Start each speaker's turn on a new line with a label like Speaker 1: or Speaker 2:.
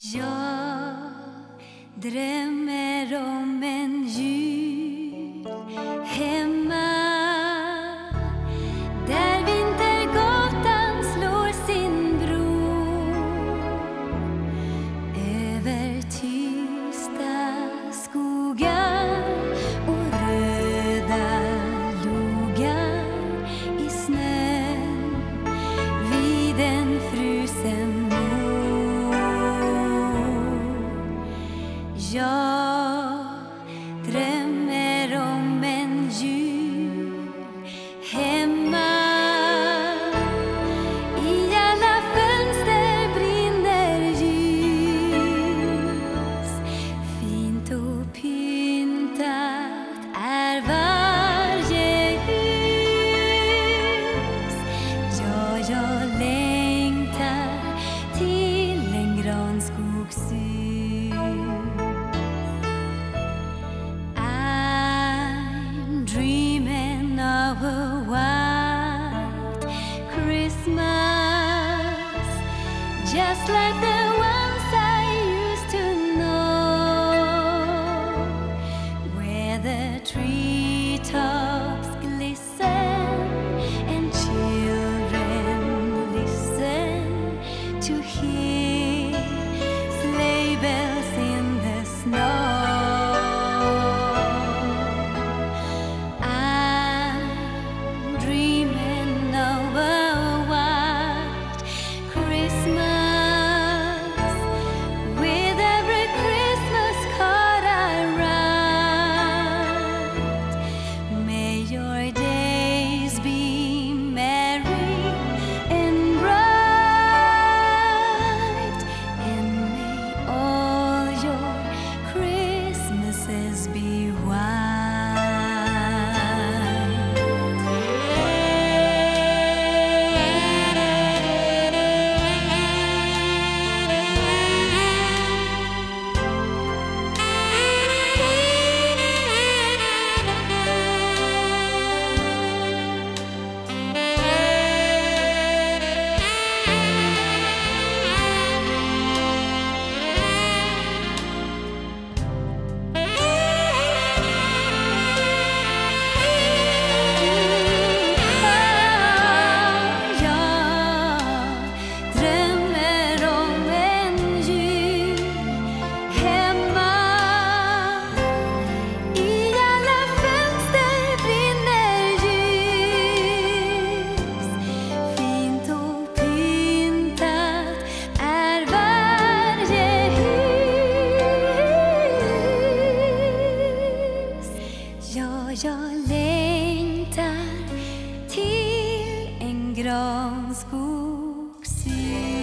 Speaker 1: Jag drömmer om en jul hemma där vintergatan slår sin bro över tysta skogar och röda logar i snön vid en frusen mor. Jag drömmer om en jul hemma. I alla fönster brinner ljus. Fint och pyntat är varje hus. Ja, jag längtar till en granskogshus. Dreaming of a white Christmas, just like the ones I used to know, where the treetops glisten and children listen to hear sleigh bells in the snow. Jag längtar till en granskogshus.